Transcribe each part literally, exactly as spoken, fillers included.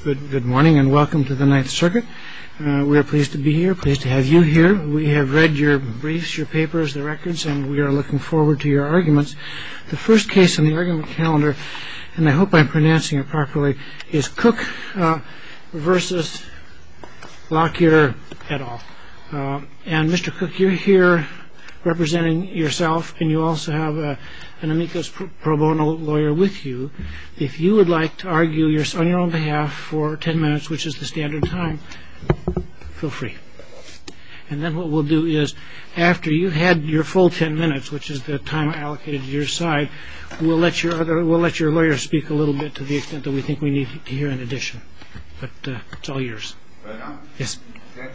Good, good morning and welcome to the Ninth Circuit. Uh, we are pleased to be here, pleased to have you here. We have read your briefs, your papers, the records, and we are looking forward to your arguments. The first case on the argument calendar, and I hope I'm pronouncing it properly, is Cook uh, versus Lockyer et al. Uh, and Mister Cook, you're here representing yourself, and you also have a, an amicus pro bono lawyer with you. If you would like to argue your, on your own behalf for ten minutes, which is the standard time, feel free. And then what we'll do is, after you've had your full ten minutes, which is the time allocated to your side, we'll let your other, we'll let your lawyer speak a little bit to the extent that we think we need to hear in addition. But uh, it's all yours. Right now? Yes. Okay.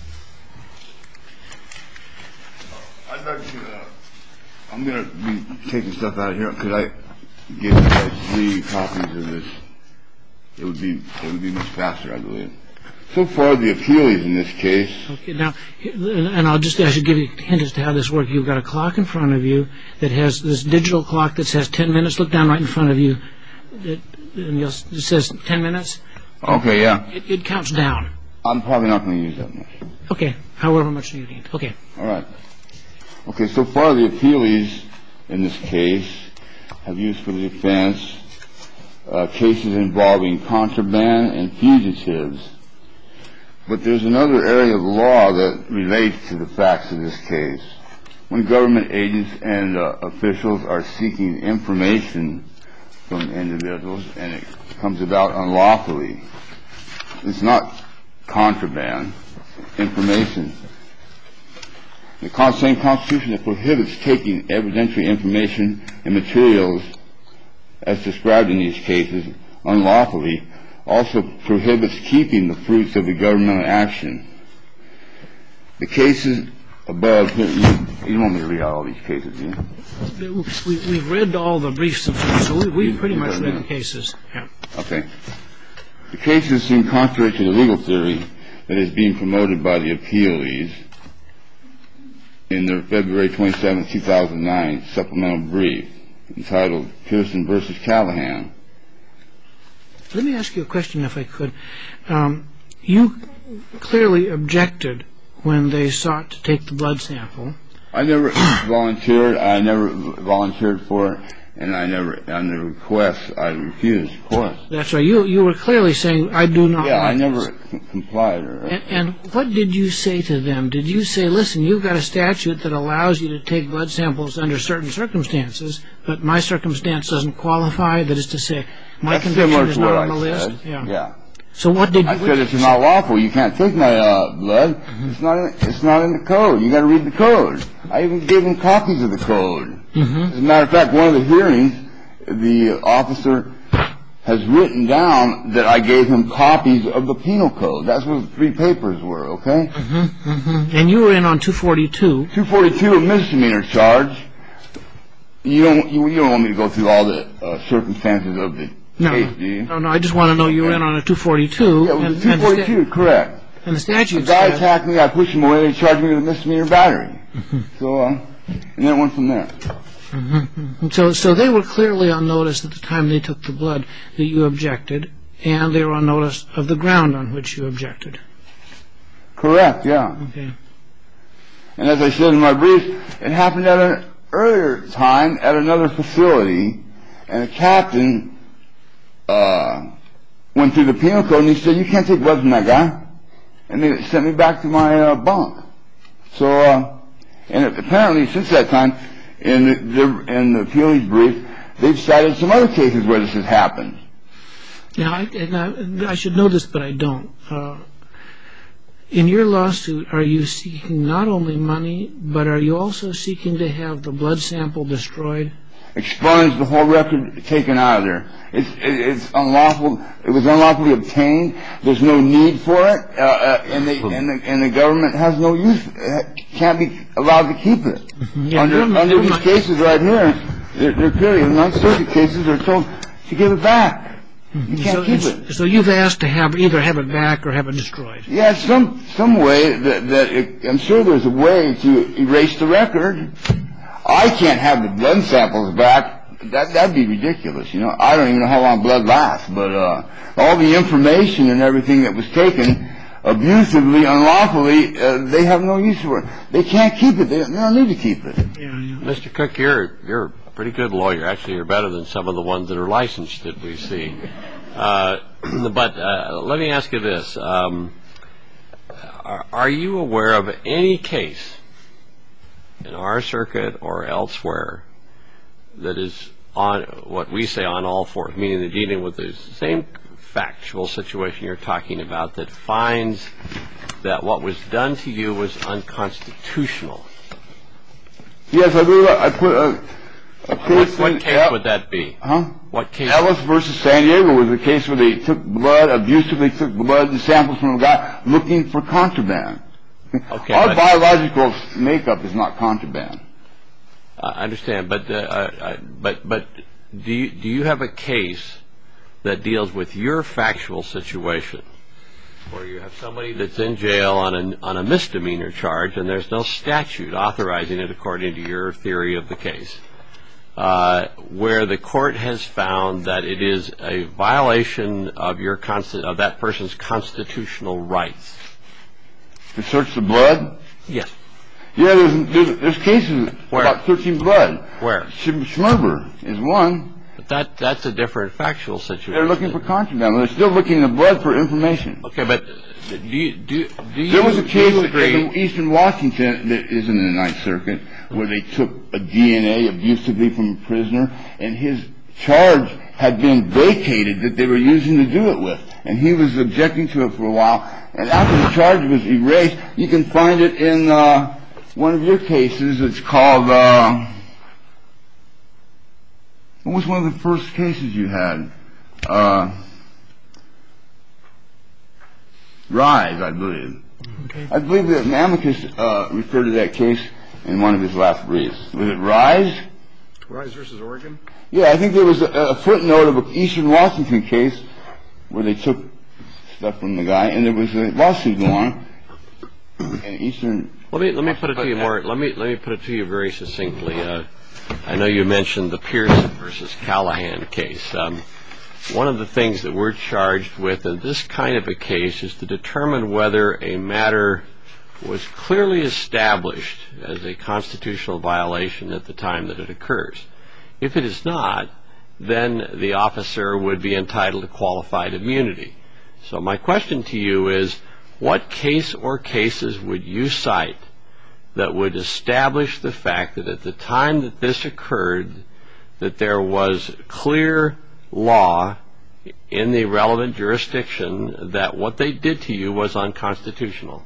I'd like to, uh, I'm going to be taking stuff out of here. Could I give you guys three copies of this? It would be, it would be much faster, I believe. So far, the appealees in this case. Okay, now, and I'll just, I should give you a hint as to how this works. You've got a clock in front of you that has this digital clock that says ten minutes. Look down right in front of you. It, and you'll, it says ten minutes. Okay, yeah. It, it counts down. I'm probably not going to use that much. Okay, however much you need. Okay. All right. Okay, so far the appealees in this case have used for the defense uh, cases involving contraband and fugitives. But there's another area of law that relates to the facts of this case. When government agents and uh, officials are seeking information from individuals and it comes about unlawfully, it's not contraband information. The same Constitution that prohibits taking evidentiary information and materials as described in these cases unlawfully also prohibits keeping the fruits of the governmental action. The cases above, you, you don't want me to read out all these cases, do you? We, we've read all the briefs, and so we, we've pretty much read the cases. Yeah. Okay. The cases seem contrary to the legal theory that is being promoted by the appealees in their February twenty-seventh, two thousand nine supplemental brief entitled Pearson versus Callahan. Let me ask you a question, if I could. Um, you clearly objected when they sought to take the blood sample. I never volunteered. I never volunteered for it, and I never, on the request, I refused, of course. That's right. You you were clearly saying, I do not Yeah, like I never this. complied. Or, and, and what did you say to them? Did you say, listen, you've got a statute that allows you to take blood samples under certain circumstances, but my circumstance doesn't qualify? That is to say, my That's conviction is not on the I list? said. Yeah. yeah. So what did you I said it's not lawful. You can't take my uh, blood. Mm-hmm. It's not. In, it's not in the code. You got to read the code. I even gave them copies of the code. Mm-hmm. As a matter of fact, one of the hearings, the officer has written down that I gave him copies of the penal code. That's what the three papers were. Okay. Mm-hmm. Mm-hmm. And you were in on two forty-two. two forty-two, a misdemeanor charge. You don't. You, you don't want me to go through all the uh, circumstances of the. No, case, do you? no, no. I just want to know you were in on a two forty-two. Yeah, it was two forty-two, correct. And the statute The guy said, attacked me, I pushed him away, they charged me with a misdemeanor battery. Mm-hmm. So, uh, and then it went from there. Mm-hmm. So, so they were clearly on notice at the time they took the blood that you objected, and they were on notice of the ground on which you objected. Correct, yeah. Okay. And as I said in my brief, it happened at an earlier time at another facility, and a captain uh, went through the penal code and he said, you can't take blood from that guy. And they sent me back to my uh, bunk. So, uh, and apparently since that time, in the, in the appealee's brief, they've cited some other cases where this has happened. Now, I, now, I should know this, but I don't. Uh, in your lawsuit, are you seeking not only money, but are you also seeking to have the blood sample destroyed? Expunged, the whole record taken out of there. It's, it, it's unlawful. It was unlawfully obtained. There's no need for it, uh, uh, and, they, and, the, and the government has no use. Can't be allowed to keep it. Yeah, under under these cases right here, they're, they're clearly in Ninth Circuit cases. They're told to give it back. You can't so, keep it. So you've asked to have either have it back or have it destroyed. Yeah, some some way that that it, I'm sure there's a way to erase the record. I can't have the blood samples back that that'd be ridiculous. You know, I don't even know how long blood lasts, but uh, all the information and everything that was taken abusively, unlawfully, uh, they have no use for it. They can't keep it. They, they don't need to keep it. Yeah, yeah. Mister Cook, you're you're a pretty good lawyer. Actually, you're better than some of the ones that are licensed that we see. Uh, but uh, let me ask you this: um, are, are you aware of any case in our circuit or elsewhere that is on what we say on all fours, meaning they're dealing with the same factual situation you're talking about, that finds that what was done to you was unconstitutional? Yes, I believe I put a, a case. What, what case El- would that be? Huh? What case? Ellis versus San Diego was a case where they took blood, abusively took blood and samples from a guy looking for contraband. Okay, Our but- biological makeup is not contraband. I understand, but uh, uh, but but do you, do you have a case that deals with your factual situation, where you have somebody that's in jail on a on a misdemeanor charge and there's no statute authorizing it according to your theory of the case, uh, where the court has found that it is a violation of your consti- of that person's constitutional rights? To search the blood? Yes. Yeah, there's there's, there's cases Where? about searching blood. Where? Sch- Schmerber is one. But that that's a different factual situation. They're looking for contraband. They're still looking in the blood for information. Okay, but do you do do you? There was a do case you agree? in Eastern Washington that is in the Ninth Circuit where they took a D N A abusively from a prisoner, and his charge had been vacated that they were using to do it with, and he was objecting to it for a while. And after the charge was erased, you can find it in uh, one of your cases. It's called. Uh, what was one of the first cases you had? Uh, Rise, I believe. Okay. I believe that Amicus uh, referred to that case in one of his last briefs. Was it Rise? Rise versus Oregon? Yeah, I think there was a, a footnote of an Eastern Washington case where they took stuff from the guy, and there was a lawsuit going on in Eastern. Let me let me put it to you more. Let me let me put it to you very succinctly. Uh, I know you mentioned the Pearson versus Callahan case. Um, one of the things that we're charged with in this kind of a case is to determine whether a matter was clearly established as a constitutional violation at the time that it occurs. If it is not, then the officer would be entitled to qualified immunity. So my question to you is, what case or cases would you cite that would establish the fact that at the time that this occurred, that there was clear law in the relevant jurisdiction that what they did to you was unconstitutional?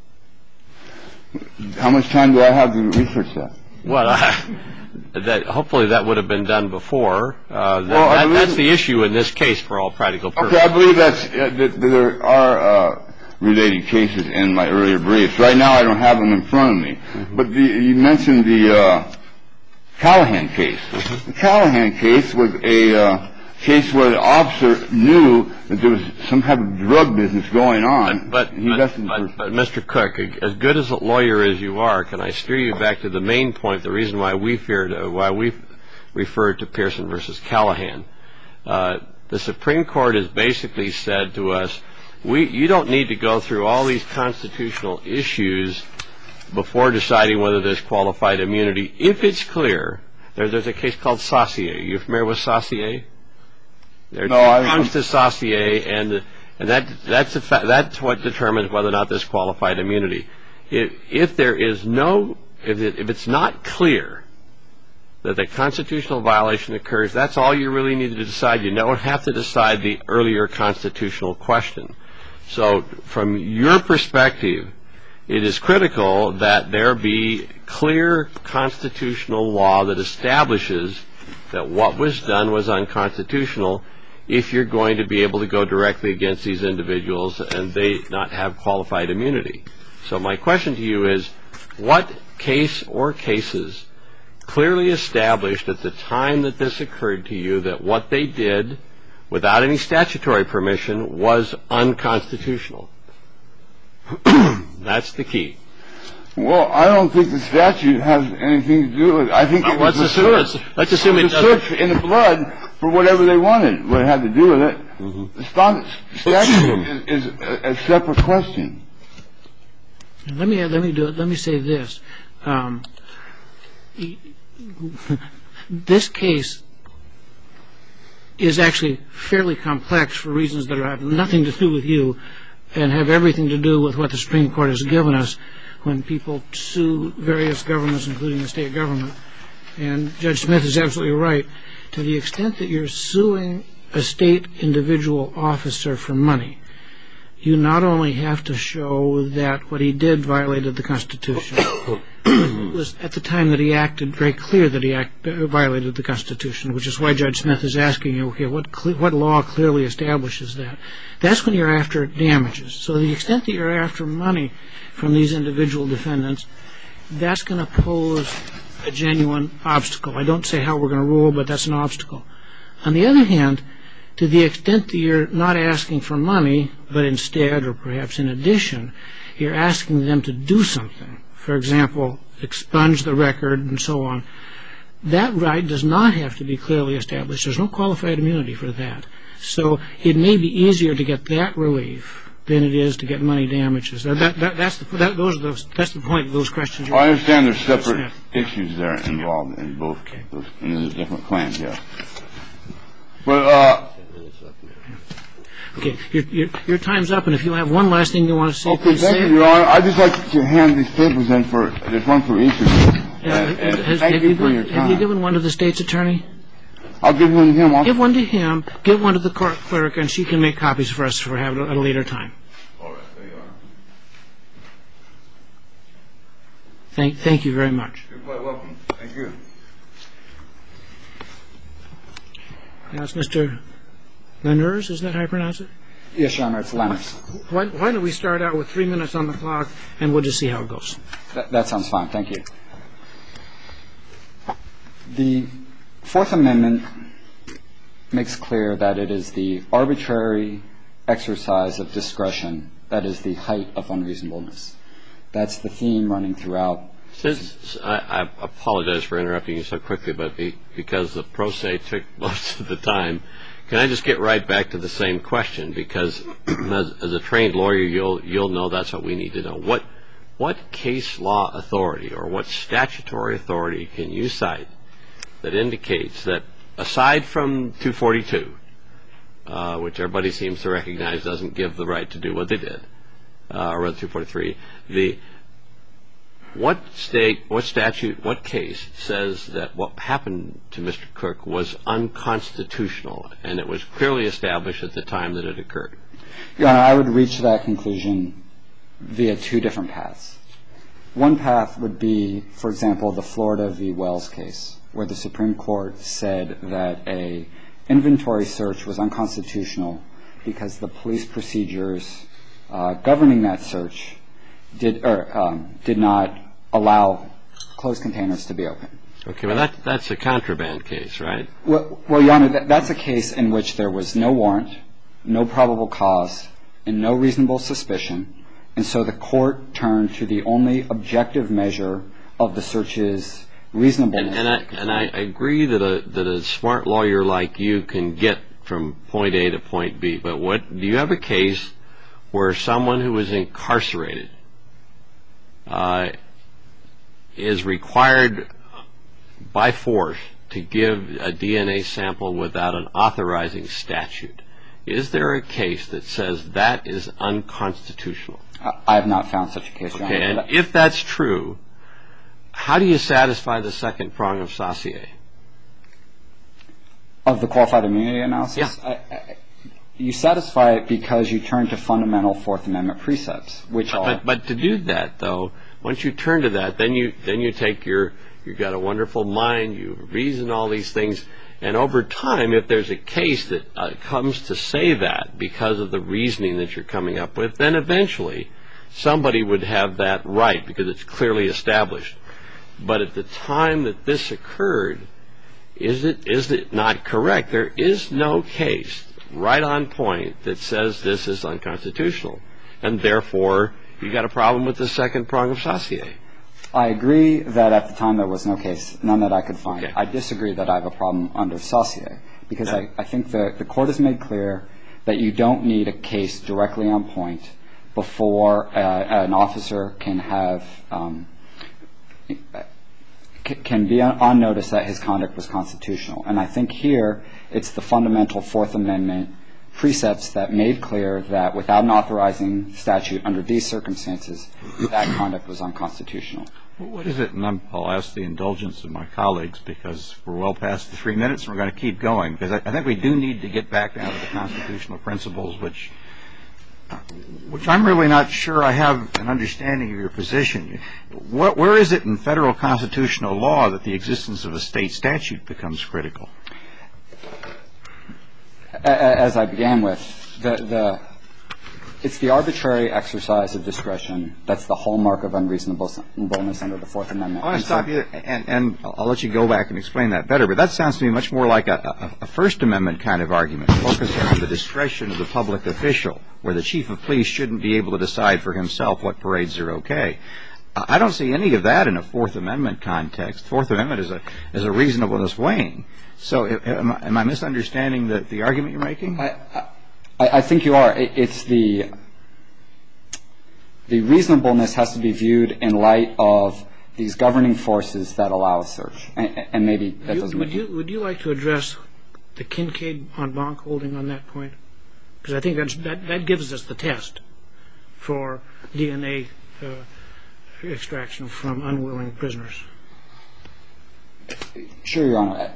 How much time do I have to research that? Well, I, that hopefully that would have been done before. Uh, that, Well, I that, believe- that's the issue in this case for all practical purposes. Okay, I believe that's uh, that there are uh, related cases in my earlier briefs. Right now, I don't have them in front of me. Mm-hmm. But the, you mentioned the uh, Callahan case. Mm-hmm. The Callahan case was a uh, case where the officer knew that there was some type of drug business going on. But, and he but, arrested the but, person. but, Mister Cook, as good as a lawyer as you are, can I steer you back to the main point, the reason why we feared, uh, why we referred to Pearson versus Callahan? Uh, the Supreme Court has basically said to us, we, you don't need to go through all these constitutional issues before deciding whether there's qualified immunity. If it's clear, there, there's a case called Saucier. Are you familiar with Saucier? There are No, two I- prongs to Saucier, and and that that's a fa- that's what determines whether or not there's qualified immunity. If if there is no if it, if it's not clear that the constitutional violation occurs, that's all you really need to decide. You don't have to decide the earlier constitutional question. So, from your perspective, it is critical that there be clear constitutional law that establishes that what was done was unconstitutional, if you're going to be able to go directly against these individuals and they not have qualified immunity. So my question to you is, what case or cases clearly established at the time that this occurred to you that what they did, without any statutory permission, was unconstitutional? That's the key. Well, I don't think the statute has anything to do with it. I think it was let's a assume, search. let's, let's assume it it was a doesn't. search in the blood for whatever they wanted. What it had to do with it. Mm-hmm. The statute is, is a, a separate question. Let me let me do it. Let me say this. Um, this case is actually fairly complex for reasons that have nothing to do with you and have everything to do with what the Supreme Court has given us when people sue various governments, including the state government. And Judge Smith is absolutely right. To the extent that you're suing a state individual officer for money, you not only have to show that what he did violated the Constitution, it was at the time that he acted very clear that he act, uh, violated the Constitution, which is why Judge Smith is asking you, okay, what, cle- what law clearly establishes that? That's when you're after damages. So to the extent that you're after money from these individual defendants, that's going to pose a genuine obstacle. I don't say how we're going to rule, but that's an obstacle. On the other hand, to the extent that you're not asking for money, but instead, or perhaps in addition, you're asking them to do something, for example, expunge the record and so on, that right does not have to be clearly established. There's no qualified immunity for that. So it may be easier to get that relief than it is to get money damages. That, that, that's, the, that, those are those, that's the point of those questions. Well, I understand there's separate issues there involved in both okay. those, in the different claims, yeah. But, uh... Okay, your, your, your time's up, and if you have one last thing you want to say, okay, thank say you, Your Honor. I'd just like to hand these papers in for, there's one for each of you. Uh, and, and has, thank have you you, for your time. Have you given one to the state's attorney? I'll give one to him. I'll give one to him, give one to the court clerk, and she can make copies for us for have at a later time. All right, there you are. Thank, thank you very much. You're quite welcome. Thank you. Now it's Mister Lenners, is that how I pronounce it? Yes, Your Honor, it's Lenners. Why, why don't we start out with three minutes on the clock, and we'll just see how it goes. That, that sounds fine. Thank you. The Fourth Amendment makes clear that it is the arbitrary exercise of discretion that is the height of unreasonableness. That's the theme running throughout. Since I, I apologize for interrupting you so quickly, but be, because the pro se took most of the time, can I just get right back to the same question? Because as, as a trained lawyer, you'll you'll know that's what we need to know. What what case law authority or what statutory authority can you cite that indicates that aside from two forty-two, uh, which everybody seems to recognize doesn't give the right to do what they did, uh, or two forty-three, the What state, what statute, what case says that what happened to Mister Cook was unconstitutional and it was clearly established at the time that it occurred? Your Honor, I would reach that conclusion via two different paths. One path would be, for example, the Florida v. Wells case, where the Supreme Court said that a inventory search was unconstitutional because the police procedures uh, governing that search did or um, did not allow closed containers to be open. Okay, well that that's a contraband case, right? Well, well Your Honor, that, that's a case in which there was no warrant, no probable cause, and no reasonable suspicion, and so the court turned to the only objective measure of the search's reasonableness. And, and I and I agree that a that a smart lawyer like you can get from point A to point B, but what do you have a case where someone who is incarcerated Uh, is required by force to give a D N A sample without an authorizing statute? Is there a case that says that is unconstitutional? I have not found such a case, Your Honor. Okay, and if that's true, how do you satisfy the second prong of Saussure? Of the qualified immunity analysis? Yeah. I, I, You satisfy it because you turn to fundamental Fourth Amendment precepts, which but, are. But, but to do that, though, once you turn to that, then you then you take your you've got a wonderful mind, you reason all these things, and over time, if there's a case that uh, comes to say that because of the reasoning that you're coming up with, then eventually somebody would have that right because it's clearly established. But at the time that this occurred, is it is it not correct? There is no case right on point that says this is unconstitutional, and therefore you got a problem with the second prong of Saussure. I agree that at the time there was no case, none that I could find. Okay. I disagree that I have a problem under Saussure, because Okay. I, I think the, the court has made clear that you don't need a case directly on point before uh, an officer can have um, can be on notice that his conduct was constitutional. And I think here it's the fundamental Fourth Amendment precepts that made clear that without an authorizing statute under these circumstances, that conduct was unconstitutional. Well, what is it? And I'm, I'll ask the indulgence of my colleagues because we're well past the three minutes and we're going to keep going. Because I, I think we do need to get back down to the constitutional principles, which which I'm really not sure I have an understanding of your position. What, where is it in federal constitutional law that the existence of a state statute becomes critical? As I began with, the, the it's the arbitrary exercise of discretion that's the hallmark of unreasonableness under the Fourth Amendment. I want to stop you, and, and I'll let you go back and explain that better, but that sounds to me much more like a, a, a First Amendment kind of argument, focusing on the discretion of the public official, where the chief of police shouldn't be able to decide for himself what parades are okay. I don't see any of that in a Fourth Amendment context. Fourth Amendment is a is a reasonableness weighing. So am I, am I misunderstanding the, the argument you're making? I, I, I think you are. It, it's the the reasonableness has to be viewed in light of these governing forces that allow a search, and, and maybe that you, doesn't. Would make you would you like to address the Kincaid en banc holding on that point? Because I think that's, that that gives us the test for D N A uh, extraction from unwilling prisoners. Sure, Your Honor.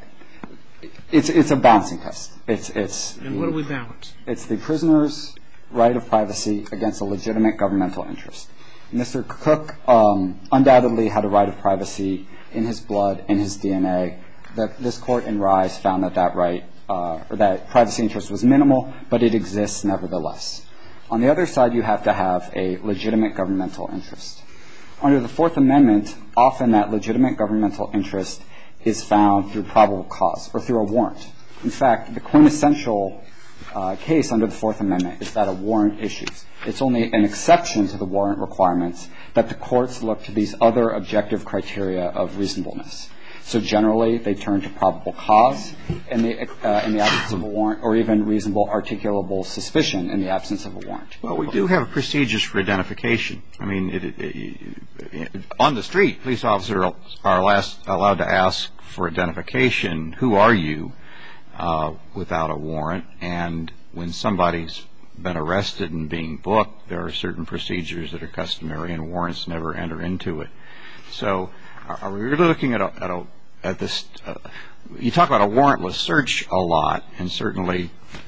It's it's a balancing test. It's it's. And what do we balance? It's the prisoner's right of privacy against a legitimate governmental interest. Mister Cook um, undoubtedly had a right of privacy in his blood, in his D N A. That this court in Rise found that that right uh, or that privacy interest was minimal, but it exists nevertheless. On the other side, you have to have a legitimate governmental interest. Under the Fourth Amendment, often that legitimate governmental interest is found through probable cause or through a warrant. In fact, the quintessential uh, case under the Fourth Amendment is that a warrant issues. It's only an exception to the warrant requirements that the courts look to these other objective criteria of reasonableness. So generally, they turn to probable cause in the, uh, in the absence of a warrant, or even reasonable articulable suspicion in the absence of a warrant. Well, we do have procedures for identification. I mean, it, it, it, on the street, police officers are last, allowed to ask for identification. Who are you? Uh, without a warrant. And when somebody's been arrested and being booked, there are certain procedures that are customary, and warrants never enter into it. So, are, are we really looking at a, at, a, at this? Uh, you talk about a warrantless search a lot, and certainly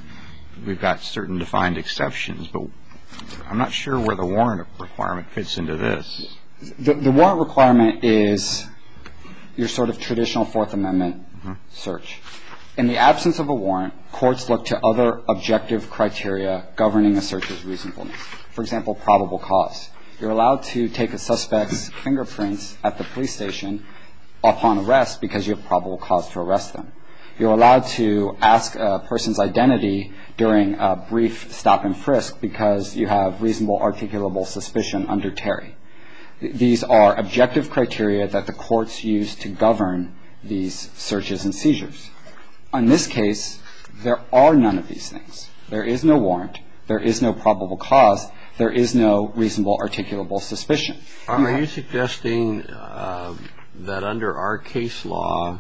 we've got certain defined exceptions, but I'm not sure where the warrant requirement fits into this. The, the warrant requirement is your sort of traditional Fourth Amendment mm-hmm. search. In the absence of a warrant, courts look to other objective criteria governing a search's reasonableness. For example, probable cause. You're allowed to take a suspect's fingerprints at the police station upon arrest because you have probable cause to arrest them. You're allowed to ask a person's identity during a brief stop and frisk because you have reasonable articulable suspicion under Terry. These are objective criteria that the courts use to govern these searches and seizures. In this case, there are none of these things. There is no warrant. There is no probable cause. There is no reasonable articulable suspicion. Are you, you suggesting uh, that under our case law,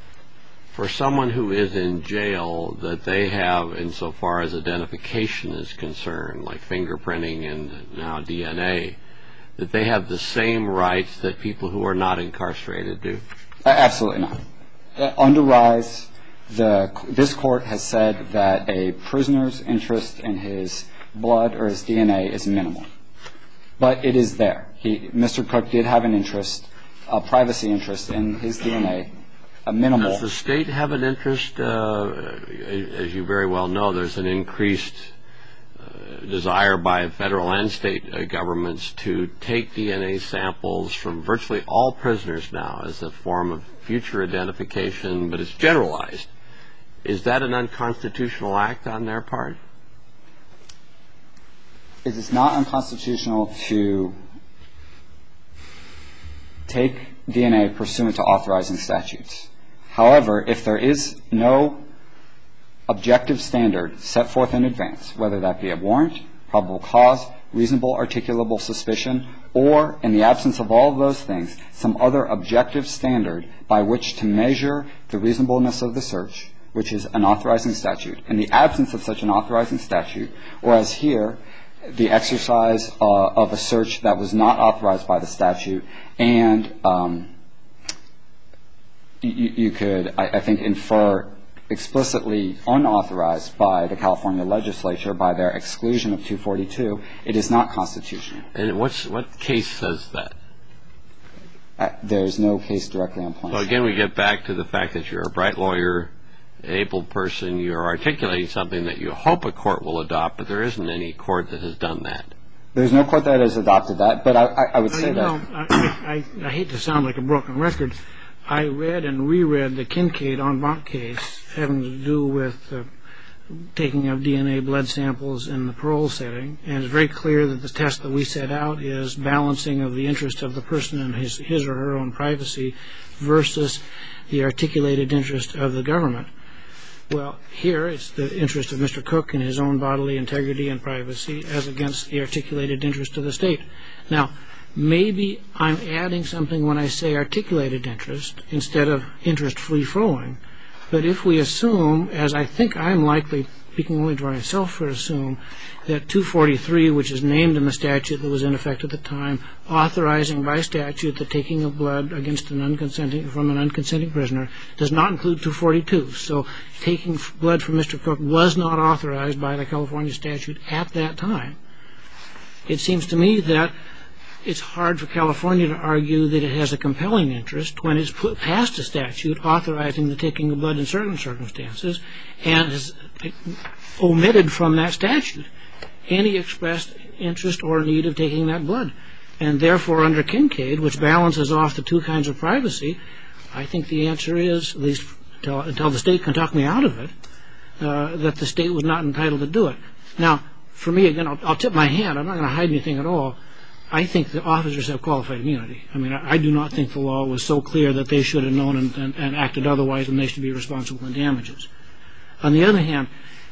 for someone who is in jail, that they have, insofar as identification is concerned, like fingerprinting and now D N A, that they have the same rights that people who are not incarcerated do? Uh, absolutely not. Uh, under Rise, the, this court has said that a prisoner's interest in his blood or his D N A is minimal. But it is there. He, Mister Cook did have an interest, a privacy interest in his D N A, a minimal. Does the state have an interest? Uh, as you very well know, there's an increased uh, desire by federal and state uh, governments to take D N A samples from virtually all prisoners now as a form of future identification, but it's generalized. Is that an unconstitutional act on their part? It is not unconstitutional to take D N A pursuant to authorizing statutes. However, if there is no objective standard set forth in advance, whether that be a warrant, probable cause, reasonable articulable suspicion, or, in the absence of all of those things, some other objective standard by which to measure the reasonableness of the search, which is an authorizing statute. In the absence of such an authorizing statute, or as here, the exercise uh, of a search that was not authorized by the statute, and um, you, you could, I, I think, infer explicitly unauthorized by the California legislature by their exclusion of two forty-two, it is not constitutional. And what's, what case says that? Uh, there's no case directly on point. So again, we get back to the fact that you're a bright lawyer, able person, you're articulating something that you hope a court will adopt, but there isn't any court that has done that. There's no court that has adopted that, but I, I, I would well, say you know, that... I, I, I hate to sound like a broken record. I read and reread the Kincaid en banc case having to do with uh, taking of D N A blood samples in the parole setting, and it's very clear that the test that we set out is balancing of the interest of the person in his, his or her own privacy versus the articulated interest of the government. Well, here it's the interest of Mister Cook in his own bodily integrity and privacy as against the articulated interest of the state. Now, maybe I'm adding something when I say articulated interest instead of interest free-flowing, but if we assume, as I think I'm likely, speaking only to myself for assume, that two forty-three, which is named in the statute that was in effect at the time, authorizing by statute the taking of blood against an unconsenting from an unconsenting prisoner, does not include two forty-two. So taking blood from Mister Cook was not authorized by the California statute at that time. It seems to me that it's hard for California to argue that it has a compelling interest when it's put past a statute authorizing the taking of blood in certain circumstances and has omitted from that statute any expressed interest or need of taking that blood. And therefore, under Kincaid, which balances off the two kinds of privacy, I think the answer is, at least until, until the state can talk me out of it, uh, that the state was not entitled to do it. Now, for me, again, I'll, I'll tip my hand. I'm not going to hide anything at all. I think the officers have qualified immunity. I mean, I, I do not think the law was so clear that they should have known and, and, and acted otherwise, and they should be responsible in damages. On the other hand,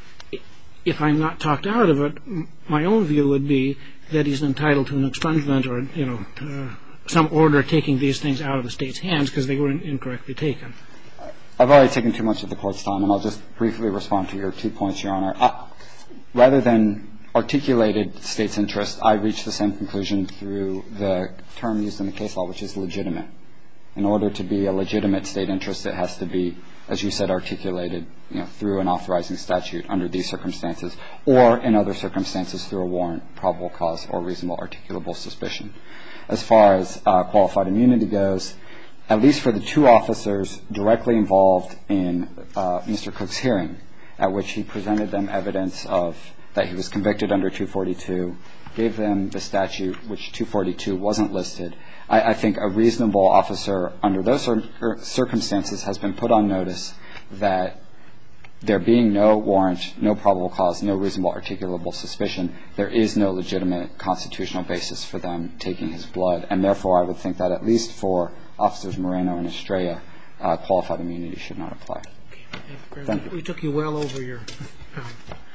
if I'm not talked out of it, my own view would be that he's entitled to an expungement or, you know, uh, some order taking these things out of the state's hands because they were incorrectly taken. I've already taken too much of the court's time, and I'll just briefly respond to your two points, Your Honor. I, rather than articulated state's interest, I reached the same conclusion through the term used in the case law, which is legitimate. In order to be a legitimate state interest, it has to be, as you said, articulated, you know, through an authorizing statute under these circumstances, or in other circumstances through a warrant, probable cause, or reasonable articulable suspicion. As far as uh, qualified immunity goes, at least for the two officers directly involved in uh, Mister Cook's hearing, at which he presented them evidence of that he was convicted under two forty-two, gave them the statute, which two forty-two wasn't listed. I, I think a reasonable officer under those cir- circumstances has been put on notice that there being no warrant, no probable cause, no reasonable articulable suspicion, there is no legitimate constitutional basis for them taking his blood. And therefore, I would think that at least for Officers Moreno and Estrella, uh, qualified immunity should not apply. Okay. Thank you. We took you well over your time.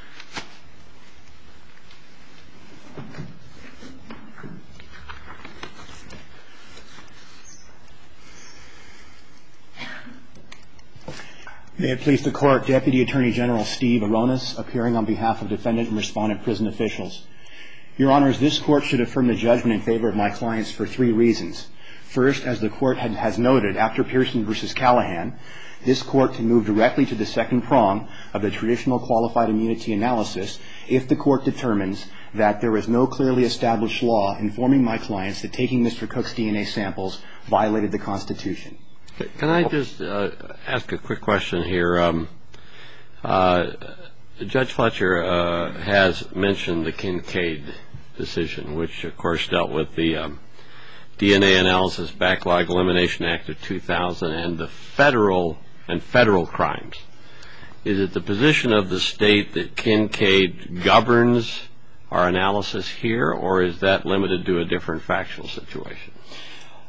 May it please the Court, Deputy Attorney General Steve Aronis, appearing on behalf of defendant and respondent prison officials. Your Honors, this Court should affirm the judgment in favor of my clients for three reasons. First, as the Court had, has noted, after Pearson v. Callahan, this Court can move directly to the second prong of the traditional qualified immunity analysis if the Court determines that there is no clearly established law informing my clients that taking Mister Cook's D N A samples violated the Constitution. Can I just uh, ask a quick question here? Um, uh, Judge Fletcher uh, has mentioned the Kincaid decision, which, of course, dealt with the um, D N A Analysis Backlog Elimination Act of two thousand and the federal and federal crimes. Is it the position of the state that Kincaid governs our analysis here, or is that limited to a different factual situation?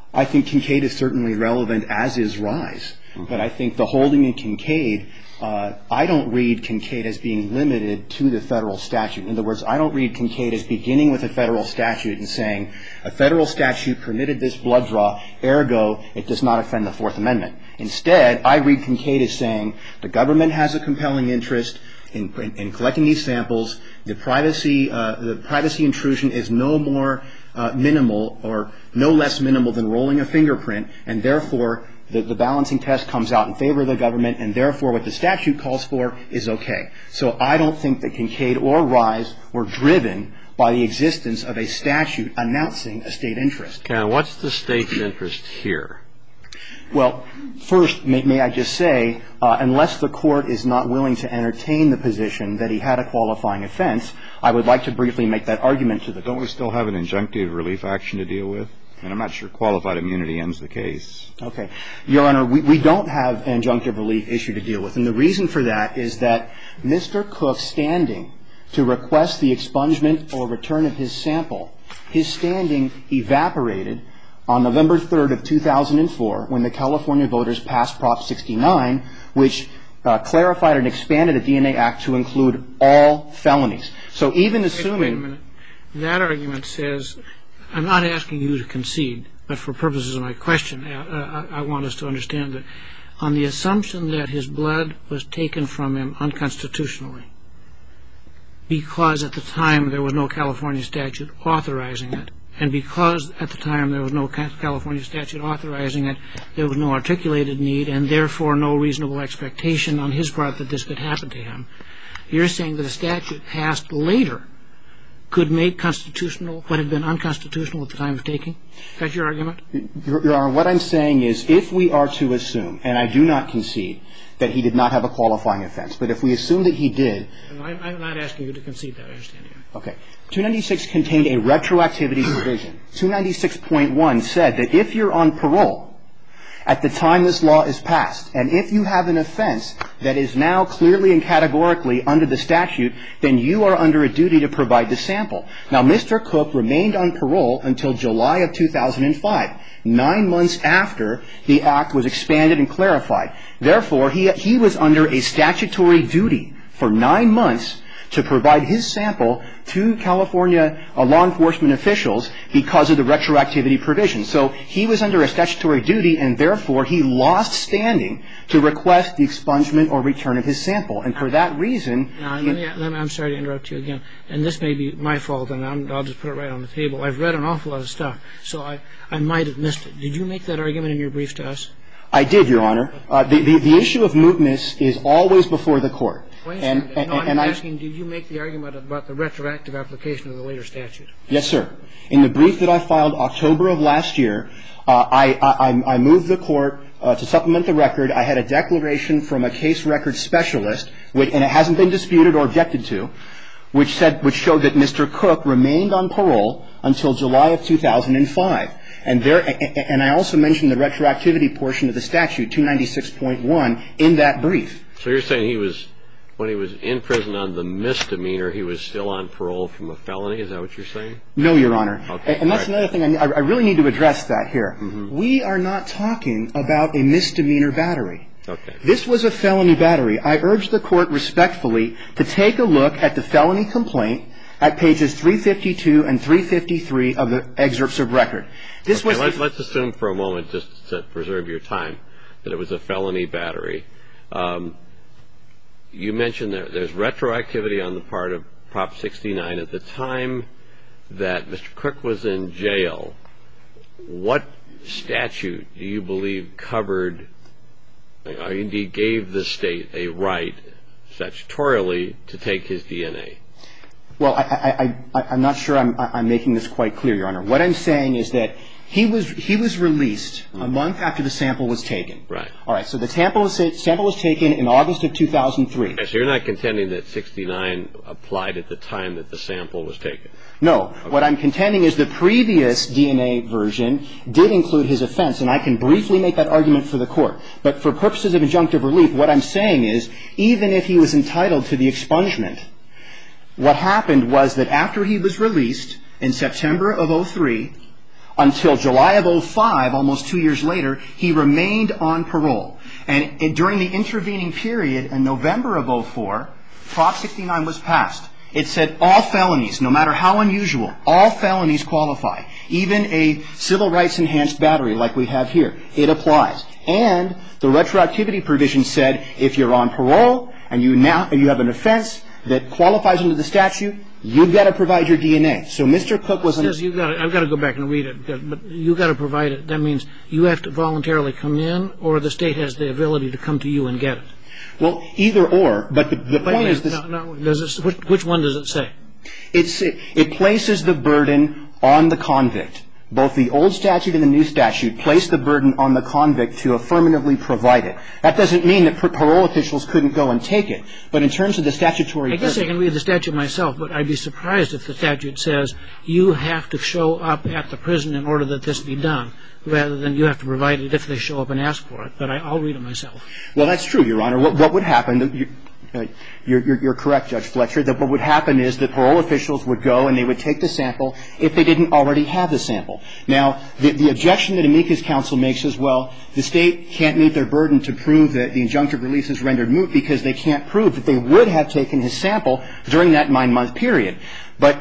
I think Kincaid is certainly relevant, as is Rise. Mm-hmm. But I think the holding in Kincaid, uh, I don't read Kincaid as being limited to the federal statute. In other words, I don't read Kincaid as beginning with a federal statute and saying a federal statute permitted this blood draw, ergo it does not offend the Fourth Amendment. Instead, I read Kincaid as saying the government has a compelling interest in, in, in collecting these samples. The privacy, uh, the privacy intrusion is no more uh, minimal or no less minimal than rolling a fingerprint, and therefore the, the balancing test comes out in favor of the government, and therefore what the statute calls for is okay. So I don't think that Kincaid or Rise were driven by the existence of a statute announcing a state interest. Ken, what's the state's interest here? Well, first, may, may I just say, uh, unless the court is not willing to entertain the position that he had a qualifying offense, I would like to briefly make that argument to the court. Don't we still have an injunctive relief action to deal with? And I'm not sure qualified immunity ends the case. Okay. Your Honor, we, we don't have an injunctive relief issue to deal with. And the reason for that is that Mister Cook's standing to request the expungement or return of his sample, his standing evaporated on November third of two thousand four when the California voters passed Prop sixty-nine, which uh, clarified and expanded the D N A Act to include all felonies. So even assuming... Wait a minute. That argument says, I'm not asking you to concede, but for purposes of my question, uh, I, I want us to understand that on the assumption that his blood was taken from him unconstitutionally, because at the time there was no California statute authorizing it, and because at the time there was no California statute authorizing it, there was no articulated need and therefore no reasonable expectation on his part that this could happen to him, you're saying that a statute passed later could make constitutional what had been unconstitutional at the time of taking? Is that your argument? Your, Your Honor, what I'm saying is if we are to assume, and I do not concede, that he did not have a qualifying offense, but if we assume that he did... I'm, I'm not asking you to concede that, I understand you. Okay. two ninety-six contained a retroactivity provision. two ninety-six point one said that if you're on parole at the time this law is passed, and if you have an offense that is now clearly and categorically under the statute, then you are under a duty to provide the sample. Now, Mister Cook remained on parole until July of two thousand five, nine months after the act was expanded and clarified. Therefore, he, he was under a statutory duty for nine months to provide his sample to California uh, law enforcement officials because of the retroactivity provision. So he was under a statutory duty, and therefore he lost standing to request the expungement or return of his sample. And for that reason... Now, let me, let me, I'm sorry to interrupt you again, and this may be my fault, and I'm, I'll just put it right on the table. I've read an awful lot of stuff, so I, I might have missed it. Did you make that argument in your brief to us? I did, Your Honor. Uh, the, the, the issue of mootness is always before the court. Wait and, and, no, I'm and asking, I, did you make the argument about the retroactive application of the later statute? Yes, sir. In the brief that I filed October of last year, uh, I, I, I moved the court uh, to supplement the record. I had a declaration from a case record specialist, which, and it hasn't been disputed or objected to, which said, which showed that Mister Cook remained on parole until July of two thousand five. And there, and I also mentioned the retroactivity portion of the statute, two ninety-six point one, in that brief. So you're saying he was, when he was in prison on the misdemeanor, he was still on parole from a felony? Is that what you're saying? No, Your Honor. Okay, and that's right. another thing. I, I really need to address that here. Mm-hmm. We are not talking about a misdemeanor battery. Okay. This was a felony battery. I urge the court respectfully to take a look at the felony complaint at pages three fifty-two and three fifty-three of the excerpts of record. This okay, was let's, let's assume for a moment, just to preserve your time, that it was a felony battery. Um, you mentioned that there's retroactivity on the part of Prop sixty-nine. At the time that Mister Cook was in jail, what statute do you believe covered, or indeed gave the state a right statutorily to take his D N A? Well, I, I, I, I'm not sure I'm, I'm making this quite clear, Your Honor. What I'm saying is that he was he was released a month after the sample was taken. Right. All right. So the sample was sample was taken in August of two thousand three. Okay, so you're not contending that sixty-nine applied at the time that the sample was taken? No. Okay. What I'm contending is the previous D N A version did include his offense, and I can briefly make that argument for the court. But for purposes of injunctive relief, what I'm saying is even if he was entitled to the expungement, what happened was that after he was released in September of oh three, until July of oh five, almost two years later, he remained on parole. And, and during the intervening period in November of oh four, Prop sixty-nine was passed. It said all felonies, no matter how unusual, all felonies qualify. Even a civil rights enhanced battery like we have here, it applies. And the retroactivity provision said if you're on parole and you now you have an offense that qualifies under the statute, you've got to provide your D N A. So Mister Cook was... Yes, you've got to, I've got to go back and read it, because, but you've got to provide it. That means you have to voluntarily come in, or the state has the ability to come to you and get it. Well, either or, but the, the point wait, is... This, no, no, does it, which, which one does it say? It's, it, it places the burden on the convict. Both the old statute and the new statute place the burden on the convict to affirmatively provide it. That doesn't mean that parole officials couldn't go and take it. But in terms of the statutory... I guess burden, I can read the statute myself, but I'd be surprised if the statute says you have to show up at the prison in order that this be done, rather than you have to provide it if they show up and ask for it. But I, I'll read it myself. Well, that's true, Your Honor. What, what would happen... Uh, you're, you're, you're correct, Judge Fletcher, that what would happen is that parole officials would go and they would take the sample if they didn't already have the sample. Now, the, the objection that Amicus Counsel makes is, well, the state can't meet their burden to prove that the injunctive release is rendered moot because they can't prove that they would have taken his sample during that nine-month period. But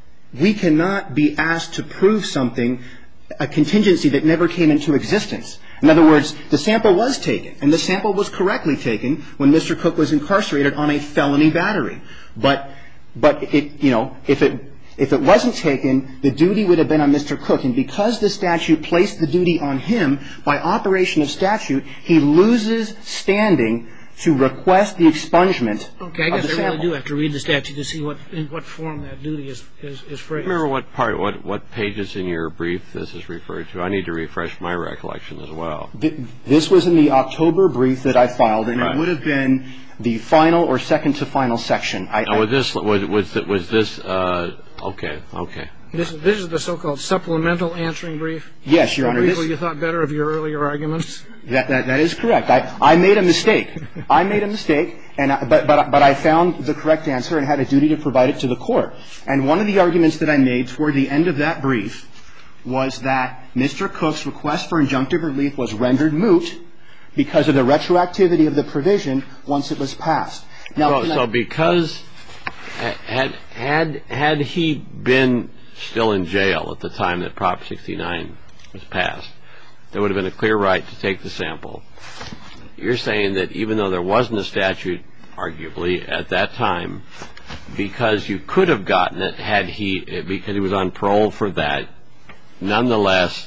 we cannot be asked to prove something, a contingency that never came into existence. In other words, the sample was taken, and the sample was correctly taken when Mister Cook was incarcerated on a felony battery. But, but it, you know, if it, if it wasn't taken, the duty would have been on Mister Cook. And because the statute placed the duty on him, by operation of statute, he loses standing to request the expungement Okay, I of guess the I sample. really do have to read the statute to see what in what form that duty is is, is phrased. Remember what part, what what pages in your brief this is referred to? I need to refresh my recollection as well. This was in the October brief that I filed, and Right. it would have been the final or second to final section. I, Now, was this was was was this uh, okay? Okay. This is this is the so-called supplemental answering brief. Yes, Your The Honor. brief This, where you thought better of your earlier arguments. that, that that is correct. I, I made a mistake. I made a mistake, and I, but but but I found the correct answer and had a duty to provide it to the court. And one of the arguments that I made toward the end of that brief was that Mister Cook's request for injunctive relief was rendered moot because of the retroactivity of the provision once it was passed. Now, So, so I, because had had had he been still in jail at the time that Prop sixty-nine was passed, there would have been a clear right to take the sample. You're saying that even though there wasn't a statute, arguably, at that time, because you could have gotten it had he, because he was on parole for that, nonetheless,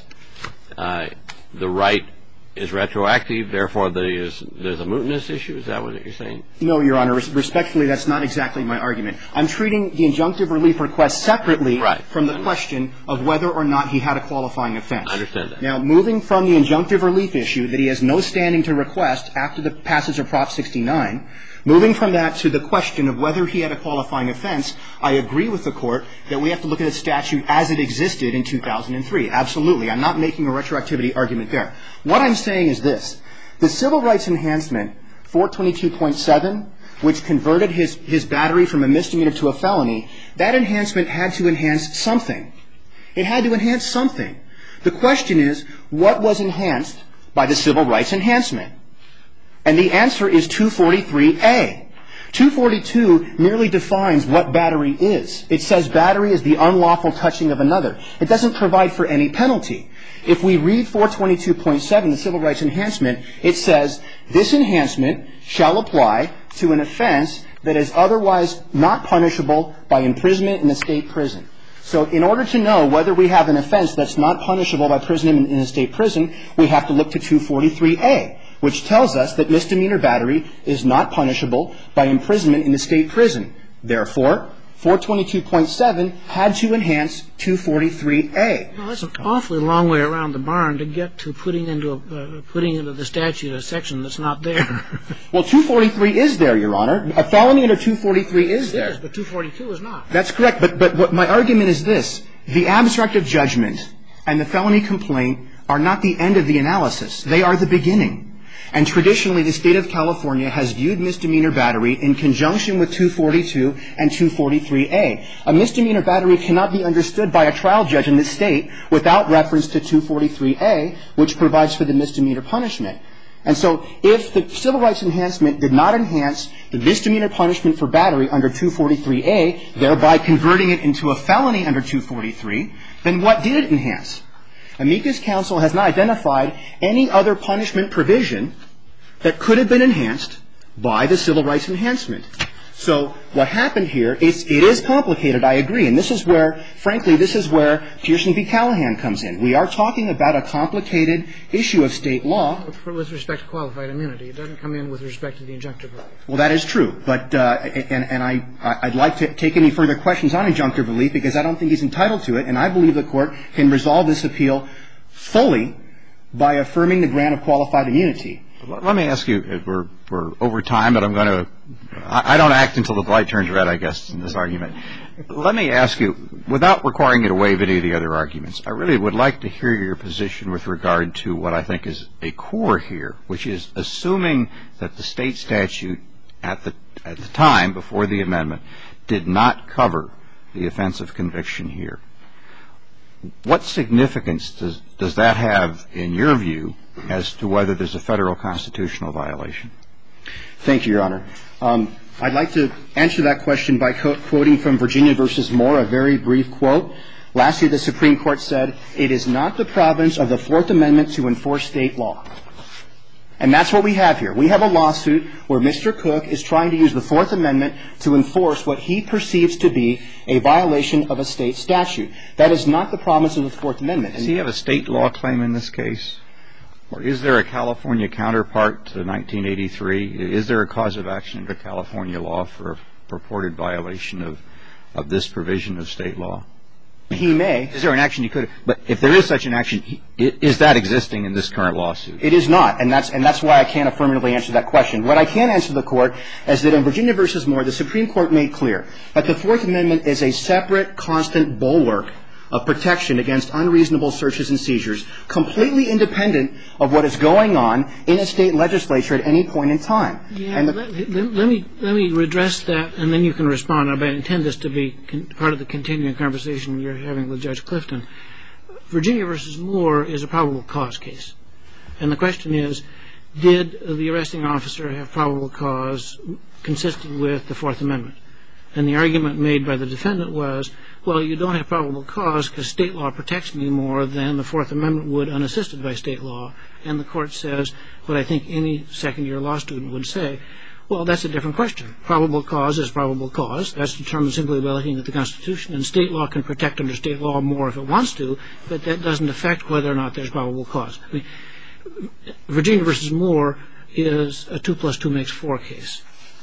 uh, the right is retroactive, therefore there is, there's a mootness issue? Is that what you're saying? No, Your Honor. Respectfully, that's not exactly my argument. I'm treating the injunctive relief request separately Right. from the question of whether or not he had a qualifying offense. I understand that. Now, moving from the injunctive relief issue that he has no standing to request after the passage of Prop sixty-nine, moving from that to the question of whether he had a qualifying offense, I agree with the Court that we have to look at the statute as it existed in two thousand three. Absolutely. I'm not making a retroactivity argument there. What I'm saying is this. The Civil Rights Enhancement four twenty-two point seven, which converted his, his battery from a misdemeanor to a felony, that enhancement had to enhance something. It had to enhance something. The question is, what was enhanced by the Civil Rights Enhancement? And the answer is two forty-three A. two forty-two merely defines what battery is. It says battery is the unlawful touching of another. It doesn't provide for any penalty. If we read four twenty-two point seven, the Civil Rights Enhancement, it says, this enhancement shall apply to an offense that is otherwise not punishable by imprisonment in a state prison. So in order to know whether we have an offense that's not punishable by imprisonment in a state prison, we have to look to two forty-three A, which tells us that misdemeanor battery is not punishable by imprisonment in a state prison. Therefore, four twenty-two point seven had to enhance two forty-three A. Well, that's an awfully long way around the barn to get to putting into a, uh, putting into the statute a section that's not there. Well, two forty-three is there, Your Honor. A felony under two forty-three is there. Yes, but two forty-two is not. That's correct. But but what my argument is this. The abstract of judgment and the felony complaint are not the end of the analysis. They are the beginning. And traditionally, the state of California has viewed misdemeanor battery in conjunction with two forty-two and two forty-three A. A misdemeanor battery cannot be understood by a trial judge in this state without reference to two forty-three A, which provides for the misdemeanor punishment. And so if the civil rights enhancement did not enhance the misdemeanor punishment for battery under two forty-three A, thereby converting it into a felony under two forty-three, then what did it enhance? Amicus counsel has not identified any other punishment provision that could have been enhanced by the civil rights enhancement. So what happened here is it is complicated, I agree. And this is where, frankly, this is where Pearson v. Callahan comes in. We are talking about a complicated issue of state law. With respect to qualified immunity. It doesn't come in with respect to the injunctive relief. Well, that is true. But, uh, and, and I, I'd like to take any further questions on injunctive relief because I don't think he's entitled to it. And I believe the court can resolve this appeal fully by affirming the grant of qualified immunity. Let me ask you, we're, we're over time, but I'm going to, I, I don't act until the light turns red, I guess, in this argument. Let me ask you, without requiring you to waive any of the other arguments, I really would like to hear your position with regard to what I think is a core here, which is assuming that the state statute at the, at the time before the amendment did not cover the offense of conviction here. What significance does, does that have, in your view, as to whether there's a federal constitutional violation? Thank you, Your Honor. Um, I'd like to answer that question by co- quoting from Virginia v. Moore, a very brief quote. Last year, the Supreme Court said, "It is not the province of the Fourth Amendment to enforce state law." And that's what we have here. We have a lawsuit where Mister Cook is trying to use the Fourth Amendment to enforce what he perceives to be a violation of a state statute. That is not the province of the Fourth Amendment. Does he have a state law claim in this case? Or is there a California counterpart to nineteen eighty-three? Is there a cause of action under California law for a purported violation of, of this provision of state law? He may. Is there an action he could have? But if there is such an action, he, is that existing in this current lawsuit? It is not, and that's and that's why I can't affirmatively answer that question. What I can answer the Court is that in Virginia v. Moore, the Supreme Court made clear that the Fourth Amendment is a separate, constant bulwark of protection against unreasonable searches and seizures, completely independent of what is going on in a state legislature at any point in time. Yeah, and the, let, let me let me redress that, and then you can respond. I intend this to be con- part of the continuing conversation you're having with Judge Clifton. Virginia v. Moore is a probable cause case, and the question is, did the arresting officer have probable cause consistent with the Fourth Amendment? And the argument made by the defendant was, well, you don't have probable cause because state law protects me more than the Fourth Amendment would unassisted by state law. And the Court says what I think any second-year law student would say, well, that's a different question. Probable cause is probable cause. That's determined simply by looking at the Constitution, and state law can protect under state law more if it wants to, but that doesn't affect whether or not there's probable cause. I mean, Virginia v. Moore is a two plus two makes four case.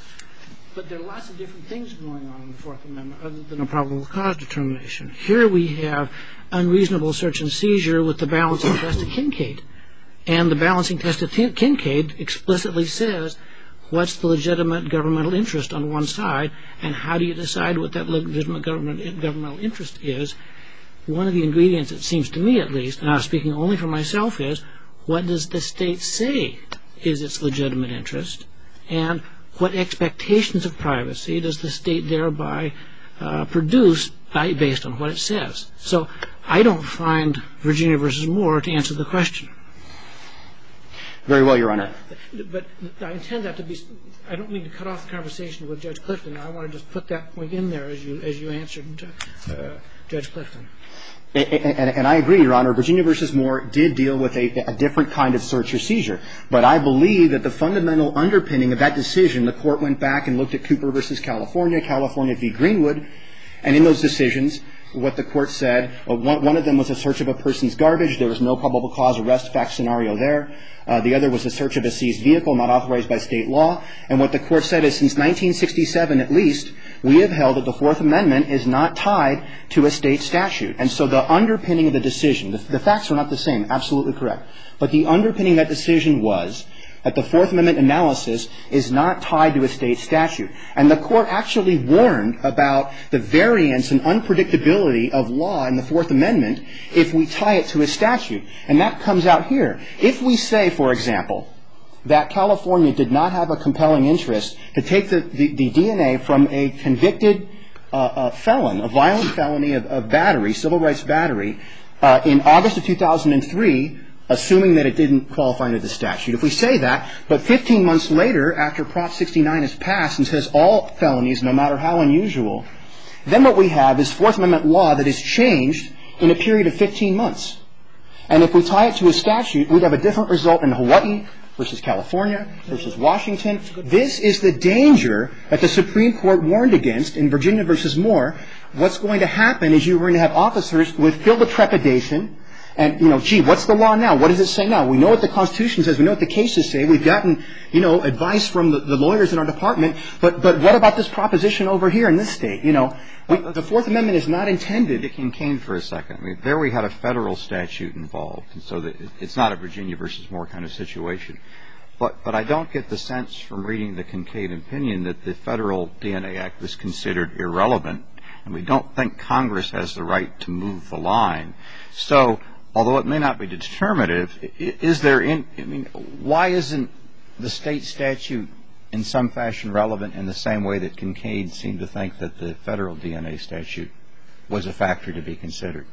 But there are lots of different things going on in the Fourth Amendment other than a probable cause determination. Here we have unreasonable search and seizure with the balancing test of Kincaid. And the balancing test of Kincaid explicitly says what's the legitimate governmental interest on one side, and how do you decide what that legitimate government, governmental interest is. One of the ingredients, it seems to me at least, and I'm speaking only for myself, is what does the state say is its legitimate interest, and what expectations of privacy does the state thereby uh, produce by, based on what it says? So I don't find Virginia v. Moore to answer the question. Very well, Your Honor. But, but I intend that to be, I don't mean to cut off the conversation with Judge Clifton. I want to just put that point in there as you, as you answered uh, Judge Clifton. And, and, and I agree, Your Honor. Virginia v. Moore did deal with a, a different kind of search or seizure. But I believe that the fundamental underpinning of that decision, the Court went back and looked at Cooper v. California, California v. Greenwood, and in those decisions, what the Court said, uh, one, one of them was a search of a person's garbage. There was no probable cause arrest fact scenario there. Uh, the other was a search of a seized vehicle not authorized by state law. And what the Court said is since nineteen sixty-seven at least, we have held that the Fourth Amendment is not tied to a state statute. And so the underpinning of the decision, the, the facts are not the same, absolutely correct. But the underpinning of that decision was that the Fourth Amendment analysis is not tied to a state statute. And the Court actually warned about the variance and unpredictability of law in the Fourth Amendment if we tie it to a statute. And that comes out here. If we say, for example, that California did not have a compelling interest to take the, the, the D N A from a convicted uh, uh, felon, a violent felony of, of battery, civil rights battery, uh, in August of two thousand three, assuming that it didn't qualify under the statute. If we say that, but fifteen months later, after Prop sixty-nine is passed and says all felonies, no matter how unusual, then what we have is Fourth Amendment law that is changed in a period of fifteen months. And if we tie it to a statute, we'd have a different result in Hawaii versus California versus Washington. This is the danger that the Supreme Court warned against in Virginia versus Moore. What's going to happen is you're going to have officers with filled with trepidation. And, you know, gee, what's the law now? What does it say now? We know what the Constitution says. We know what the cases say. We've gotten, you know, advice from the, the lawyers in our department. But but what about this proposition over here in this state? You know, we, the Fourth Amendment is not intended. Dick and Kane for a second. I mean, there we had a federal statute involved, and so that it's not a Virginia versus Moore kind of situation. But but I don't get the sense from reading the Kincaid opinion that the federal D N A Act was considered irrelevant, and we don't think Congress has the right to move the line. So, although it may not be determinative, is there in, I mean, why isn't the state statute in some fashion relevant in the same way that Kincaid seemed to think that the federal D N A statute was a factor to be considered?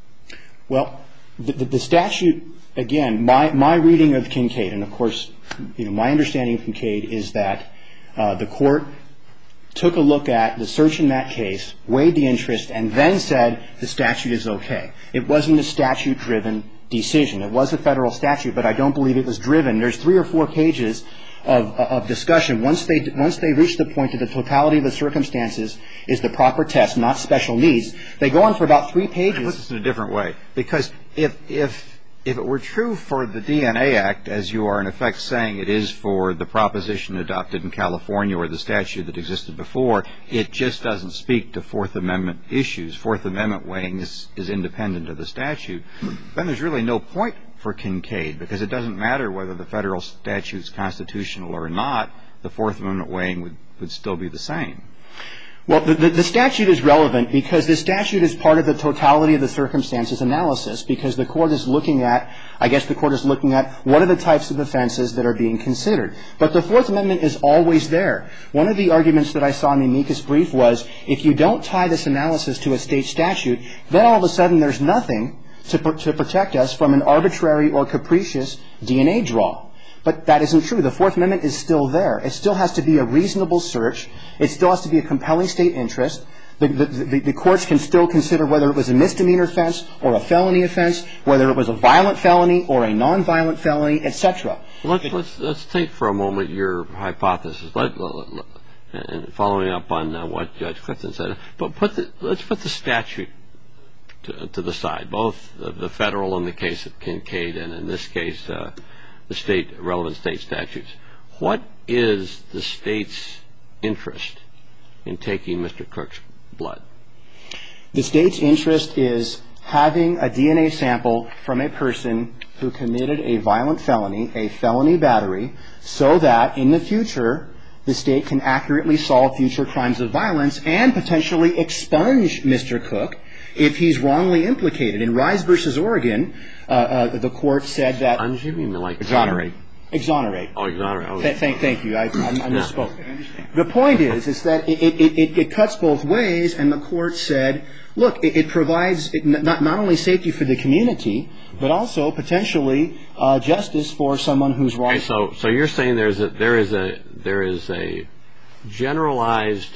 Well, the, the, the statute, again, my, my reading of Kincaid, and of course, you know, my understanding of Kincaid is that uh, the court took a look at the search in that case, weighed the interest, and then said the statute is okay. It wasn't a statute-driven decision. It was a federal statute, but I don't believe it was driven. There's three or four pages of, of discussion. Once they once they reach the point that the totality of the circumstances is the proper test, not special needs, they go on for about three pages. Put this in a different way, because if if if it were true for the D N A Act, as you are in effect saying it is for the proposition adopted in California or the statute that existed before, it just doesn't speak to Fourth Amendment issues. Fourth Amendment weighing is, is independent of the statute. Then there's really no point for Kincaid, because it doesn't matter whether the federal statute's constitutional or not, the Fourth Amendment weighing would, would still be the same. Well, the, the, the statute is relevant because the statute is part of the totality of the circumstances analysis, because the court is looking at, I guess the court is looking at what are the types of offenses that are being considered. But the Fourth Amendment is always there. One of the arguments that I saw in the amicus brief was if you don't tie this analysis to a state statute, then all of a sudden there's nothing to, to protect us from an arbitrary or capricious D N A draw. But that isn't true. The Fourth Amendment is still there. It still has to be a reasonable search. It still has to be a compelling state interest. The, the, the, the courts can still consider whether it was a misdemeanor offense or a felony offense, whether it was a violent felony or a nonviolent felony, et cetera. Let's, let's, let's take for a moment your hypothesis, let, let, let, and following up on uh, what Judge Clifton said. But put the, let's put the statute to, to the side, both the, the federal in the case of Kincaid and in this case uh, the state, relevant state statutes. What is the state's interest in taking Mister Cook's blood? The state's interest is having a D N A sample from a person who committed a violent felony, a felony battery, so that in the future the state can accurately solve future crimes of violence and potentially expunge Mister Cook if he's wrongly implicated. In Rise versus Oregon, uh, uh, the court said that... Expunge, you mean like... Exonerate. Exonerate. Oh, exonerate. Oh. Th- thank, thank you. I, I, I misspoke. The point is, is that it, it, it, it cuts both ways, and the court said, look, it, it provides it not, not only safety for the community, but also potentially uh, justice for someone who's wrong. Okay, so, so you're saying there's a, there is a there is a generalized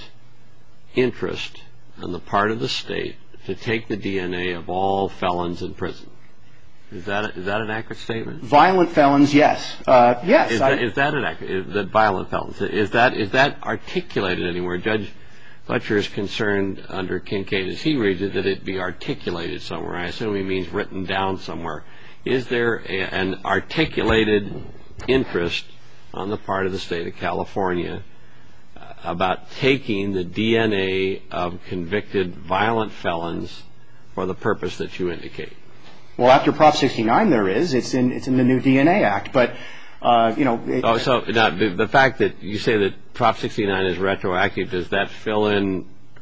interest on the part of the state to take the D N A of all felons in prison. Is that is that an accurate statement? Violent felons, yes, uh, yes. Is that, is that an accurate? Is that violent felons? Is that is that articulated anywhere? Judge Fletcher is concerned under Kincaid, as he reads it, that it be articulated somewhere. I assume he means written down somewhere. Is there a, an articulated interest on the part of the state of California uh, about taking the D N A of convicted violent felons for the purpose that you indicate? Well, after Prop sixty-nine, there is. It's in it's in the new D N A Act, but uh, you know. It, oh, so now the, the fact that you say that Prop sixty-nine is retroactive, does that fill in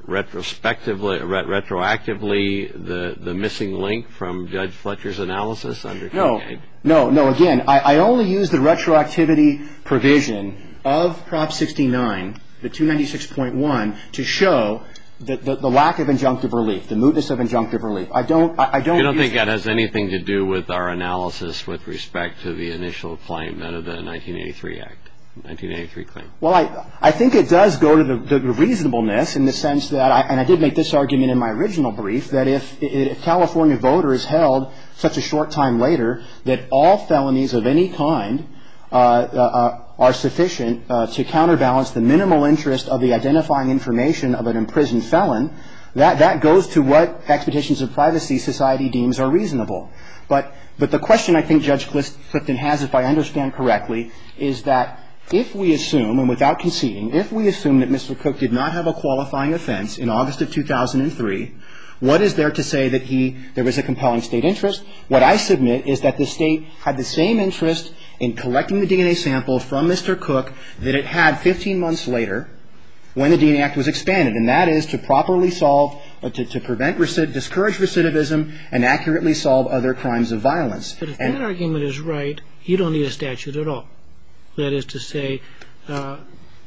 retrospectively, ret- retroactively the, the missing link from Judge Fletcher's analysis under Kincaid? No, no, no. Again, I, I only use the retroactivity provision of Prop sixty-nine, the two ninety-six point one, to show the, the, the lack of injunctive relief, the mootness of injunctive relief. I don't, I, I don't. You don't think that has anything to do with our analysis with respect to the initial claim out of the nineteen eighty-three Act? nineteen eighty-three claim. Well, I, I think it does go to the, the reasonableness in the sense that, I, and I did make this argument in my original brief, that if, if California voters held such a short time later that all felonies of any kind uh, uh, are sufficient uh, to counterbalance the minimal interest of the identifying information of an imprisoned felon, that, that goes to what expectations of privacy society deems are reasonable. But, but the question I think Judge Clifton has, if I understand correctly, is that if we assume, and without conceding, if we assume that Mister Cook did not have a qualifying offense in August of two thousand three, what is there to say that he, there was a compelling state interest? What I submit is that the state had the same interest in collecting the D N A sample from Mister Cook that it had fifteen months later when the D N A Act was expanded, and that is to properly solve, uh, to, to prevent, recid- discourage recidivism and accurately solve other crimes of violence. But if and that argument is right, you don't need a statute at all. That is to say, uh,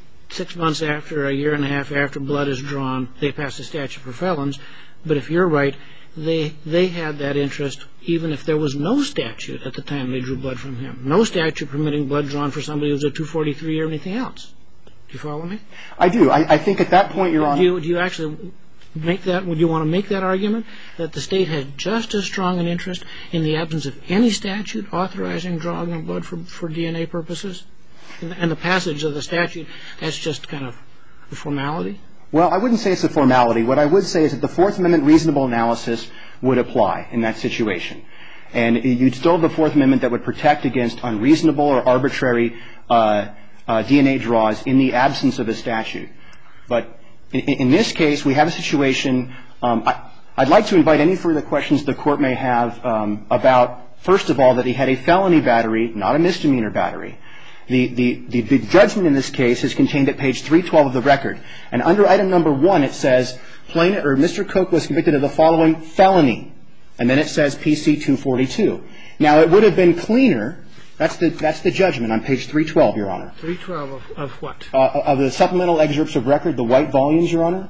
six months after, a year and a half after blood is drawn, they pass a statute for felons. But if you're right, they they had that interest even if there was no statute at the time they drew blood from him. No statute permitting blood drawn for somebody who was a two forty-three or anything else. Do you follow me? I do. I, I think at that point, Your Honor. Do you, do you actually make that, would you want to make that argument, that the state had just as strong an interest in the absence of any statute authorizing drawing of blood for, for D N A purposes? And the passage of the statute, that's just kind of a formality? Well, I wouldn't say it's a formality. What I would say is that the Fourth Amendment reasonable analysis would apply in that situation. And you'd still have the Fourth Amendment that would protect against unreasonable or arbitrary uh, uh, D N A draws in the absence of a statute. But in, in this case, we have a situation. Um, I, I'd like to invite any further questions the Court may have um, about, first of all, that he had a felony battery, not a misdemeanor battery. The, the, the, the judgment in this case is contained at page three twelve of the record. And under item number one, it says, plaintiff, or Mister Cook was convicted of the following felony. And then it says P C two forty-two. Now, it would have been cleaner. That's the, that's the judgment on page three twelve, Your Honor. three twelve of, of what? Uh, of the supplemental excerpts of record, the white volumes, Your Honor.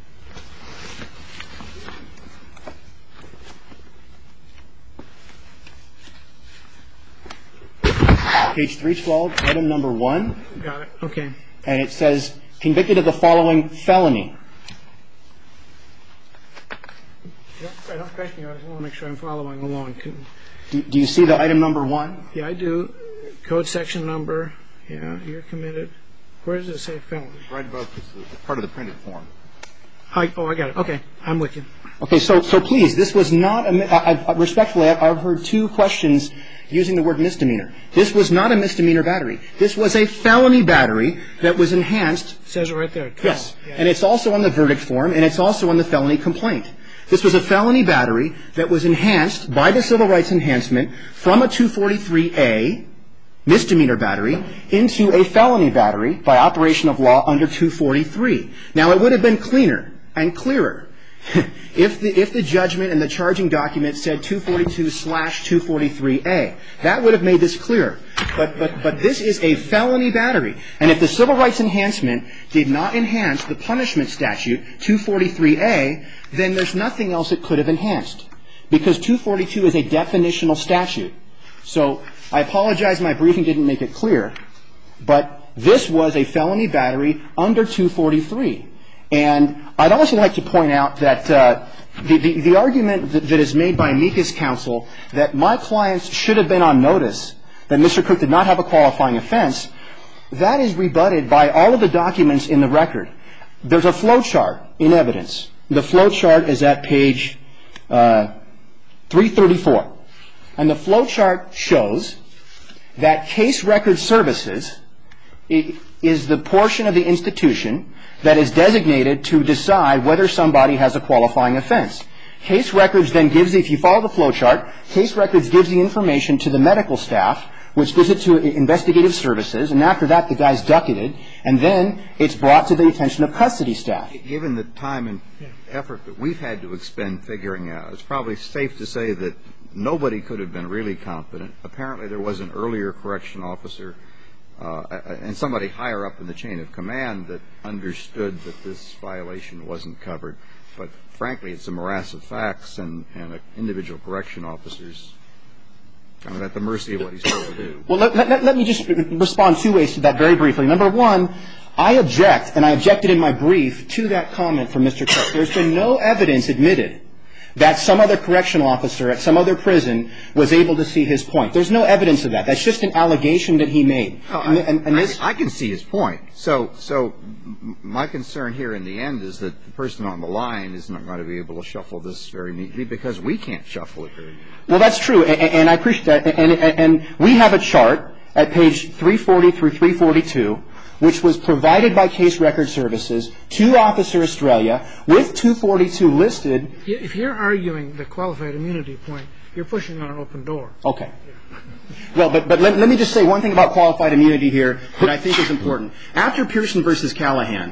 Page three twelve, item number one. Got it. Okay. And it says, convicted of the following felony. I don't question you. I just want to make sure I'm following along. Can, Do, do you see the item number one? yeah, I do. Code section number. Yeah, you're committed. Where does it say felony? Right above the, part of the printed form. I, oh, I got it. Okay. I'm with you. Okay, so so please, this was not a, I, I, respectfully, I've, I've heard two questions using the word misdemeanor. This was not a misdemeanor battery. This was a felony battery that was enhanced. It says it right there. Yes, yeah. And it's also on the verdict form, and it's also on the felony complaint. This was a felony battery that was enhanced by the Civil Rights Enhancement from a two forty-three A misdemeanor battery into a felony battery by operation of law under two forty-three. Now, it would have been cleaner and clearer if the if the judgment and the charging document said two forty-two slash two forty-three A. That would have made this clearer. But but but this is a felony battery. And if the Civil Rights Enhancement did not enhance the punishment statute two forty-three A, then there's nothing else it could have enhanced, because two forty-two is a definitional statute. So I apologize, my briefing didn't make it clear, but this was a felony battery under two forty-three. And I'd also like to point out that uh, the, the, the argument that, that is made by amicus counsel that my clients should have been on notice that Mister Cook did not have a qualifying offense, that is rebutted by all of the documents in the record. There's a flow chart in evidence. The flow chart is at page uh, three thirty-four. And the flow chart shows that case record services is the portion of the institution that is designated to decide whether somebody has a qualifying offense. Case records then gives, if you follow the flow chart, case records gives the information to the medical staff, which gives it to investigative services, and after that the guy's ducketed, and then it's brought to the attention of custody staff. Given the time and effort that we've had to expend figuring out, it's probably safe to say that nobody could have been really competent. Apparently there was an earlier correction officer uh, and somebody higher up in the chain of command that understood that this violation wasn't covered. But frankly, it's a morass of facts, and, and an individual correction officer's kind of at the mercy of what he's told to do. Well, let, let, let me just respond two ways to that very briefly. Number one, I object, and I objected in my brief to that comment from Mister Cook. There's been no evidence admitted that some other correctional officer at some other prison was able to see his point. There's no evidence of that. That's just an allegation that he made. Oh, and, I, and, and this, I, I can see his point. So, so my concern here in the end is that the person on the line is not going to be able to shuffle this very neatly because we can't shuffle it very neatly. Well, that's true, and, and I appreciate that. And, and, and we have a chart at page three forty through three forty-two, which was provided by Case Record Services to Officer Estrella with two forty-two listed. If you're arguing the qualified immunity point, you're pushing on an open door. Okay. Well, but, but let, let me just say one thing about qualified immunity here that I think is important. After Pearson versus Callahan,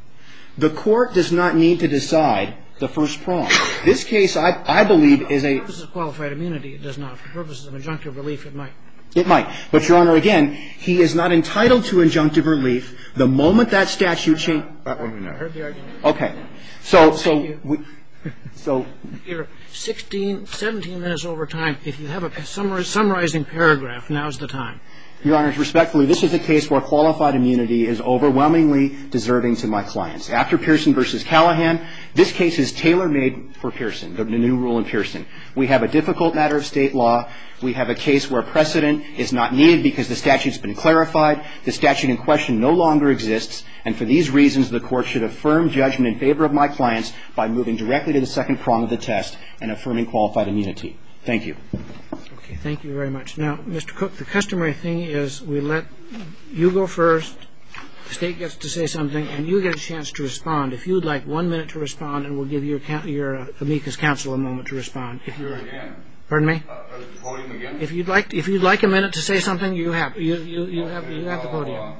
the court does not need to decide the first prong. This case, I, I believe, is a... For purposes of qualified immunity, it does not. For purposes of injunctive relief, it might. It might. But, Your Honor, again, he is not entitled to injunctive relief the moment that statute changes. That one we know. I heard the argument. Okay. So, so, we, so... You're sixteen, seventeen minutes over time. If you have a summarizing paragraph, now's the time. Your Honor, respectfully, this is a case where qualified immunity is overwhelmingly deserving to my clients. After Pearson versus Callahan, this case is tailor-made for Pearson, the new rule in Pearson. We have a difficult matter of state law. We have a case where precedent is not needed because the statute's been clarified. The statute in question no longer exists. And for these reasons, the court should affirm judgment in favor of my clients by moving directly to the second prong of the test and affirming qualified immunity. Thank you. Okay, thank you very much. Now, Mister Cook, the customary thing is we let you go first, the state gets to say something, and you get a chance to respond. If you'd like one minute to respond, and we'll give your, your uh, amicus counsel a moment to respond. If you're, Again. Pardon me? Uh, the podium again? If you'd like, if you'd like a minute to say something, you have you you, you have you have the podium.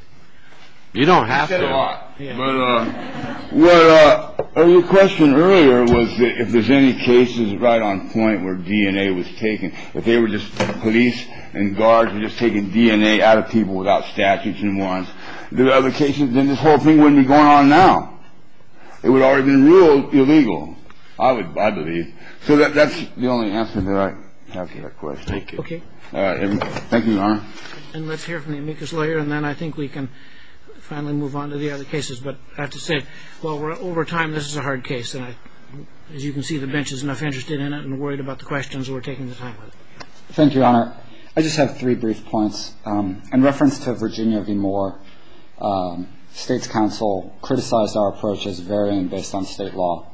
You don't have said to. a lot. Yeah. But uh, what uh, uh, your question earlier was that if there's any cases right on point where D N A was taken, if they were just police and guards were just taking D N A out of people without statutes and warrants, the other cases, then this whole thing wouldn't be going on now. It would already been ruled illegal. I would, I believe. So that that's the only answer that I have to that question. Thank you. Okay. Uh, thank you, Your Honor. And let's hear from the amicus lawyer, and then I think we can finally move on to the other cases. But I have to say, well, we're over time. This is a hard case, and I, as you can see, the bench is enough interested in it and worried about the questions. We're taking the time with it. Thank you, Your Honor. I just have three brief points. Um, in reference to Virginia v. Moore, um, State's counsel criticized our approach as varying based on state law.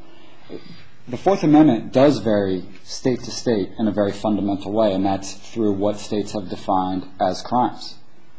The Fourth Amendment does vary state to state in a very fundamental way, and that's through what states have defined as crimes.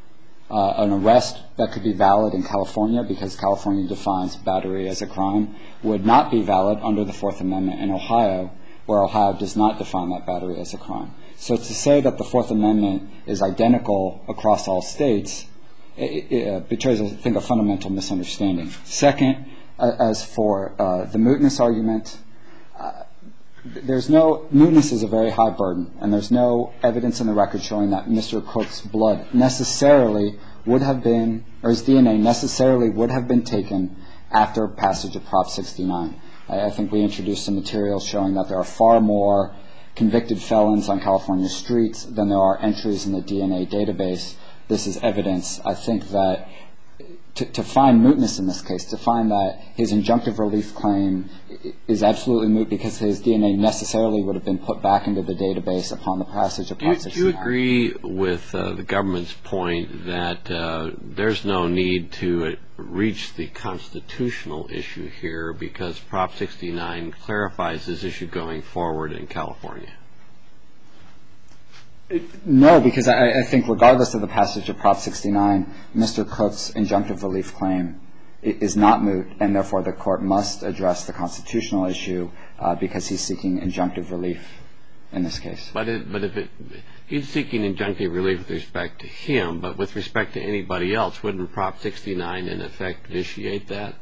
Uh, an arrest that could be valid in California because California defines battery as a crime would not be valid under the Fourth Amendment in Ohio, where Ohio does not define that battery as a crime. So to say that the Fourth Amendment is identical across all states it, it, uh, betrays, I think, a fundamental misunderstanding. Second, uh, as for uh, the mootness argument, uh, there's no mootness is a very high burden, and there's no evidence in the record showing that Mister Cook's blood necessarily would have been, or his D N A necessarily would have been taken after passage of Prop sixty-nine. I, I think we introduced some material showing that there are far more convicted felons on California streets than there are entries in the D N A database. This is evidence. I think that to, to find mootness in this case, to find that his injunctive relief claim is absolutely moot because his D N A necessarily would have been put back into the database upon the passage of Prop sixty-nine. Do you agree with uh, the government's point that uh, there's no need to reach the constitutional issue here because Prop sixty-nine clarifies this issue going forward in California? No, because I, I think regardless of the passage of Prop sixty-nine, Mister Cook's injunctive relief claim is not moot, and therefore the court must address the constitutional issue uh, because he's seeking injunctive relief. in this case. But it, but if it, he's seeking injunctive relief with respect to him, but with respect to anybody else, wouldn't Prop sixty-nine in effect vitiate that?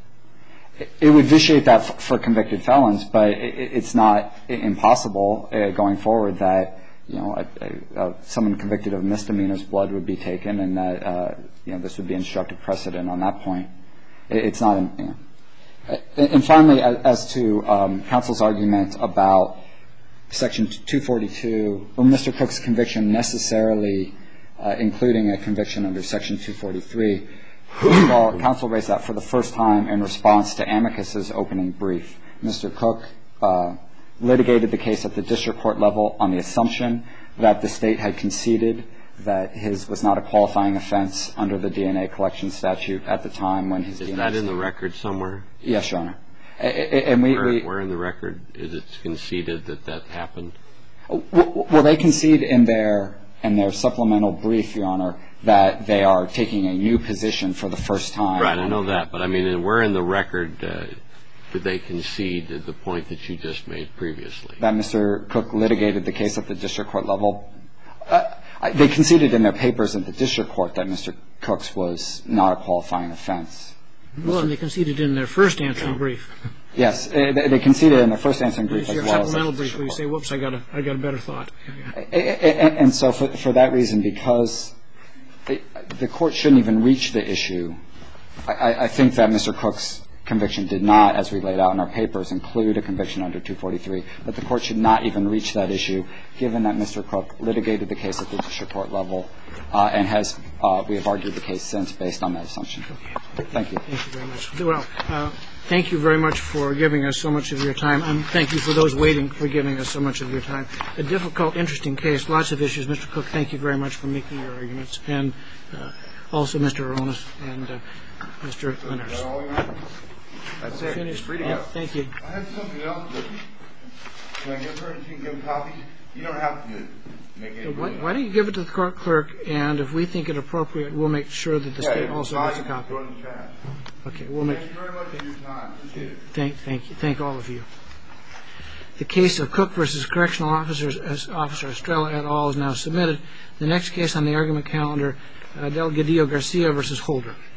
It would vitiate that f- for convicted felons, but it, it's not impossible uh, going forward that, you know, a, a, a, someone convicted of misdemeanors' blood would be taken, and that uh, you know this would be instructive precedent on that point. It, it's not. You know. And finally, as, as to um, counsel's argument about Section two forty-two, or Mister Cook's conviction necessarily uh, including a conviction under Section two forty-three. First of all, counsel raised that for the first time in response to Amicus's opening brief. Mister Cook uh, litigated the case at the district court level on the assumption that the state had conceded that his was not a qualifying offense under the D N A collection statute at the time when his Is D N A... that in the record somewhere? Yes, Your Honor. And we, where, we, where in the record is it conceded that that happened? Well, they concede in their in their supplemental brief, Your Honor, that they are taking a new position for the first time. Right, I know that, but I mean, where in the record uh, did they concede the point that you just made previously? That Mister Cook litigated the case at the district court level. Uh, they conceded in their papers at the district court that Mister Cook's was not a qualifying offense. Well, and they conceded in their first answering brief. Yes, they, they conceded in their first answering brief as Your well. supplemental as brief where you say, whoops, I got a, I got a better thought. And, and so for, for that reason, because it, the court shouldn't even reach the issue, I, I think that Mister Cook's conviction did not, as we laid out in our papers, include a conviction under two forty-three, but the court should not even reach that issue, given that Mister Cook litigated the case at the district court level uh, and has, uh, we have argued the case since based on that assumption. Thank you. Thank you very much. Well, uh, thank you very much for giving us so much of your time, and thank you for those waiting for giving us so much of your time. A difficult, interesting case, lots of issues. Mister Cook, thank you very much for making your arguments, and uh, also Mister Aronis and uh, Mister Lenners. That's it. Finished. Free to Oh, go. thank you. I have something else. That, can I give her? You can give a copy. You don't have to make it. Why, why don't you give it to the court clerk, and if we think it appropriate, we'll make sure that the yeah, state also gets a copy. Okay, we'll make. Thank you very much for your time. Appreciate it. Thank, thank you, thank all of you. The case of Cook versus Correctional Officers, Officer Estrella et al. Is now submitted. The next case on the argument calendar, uh, Delgadillo Garcia versus Holder.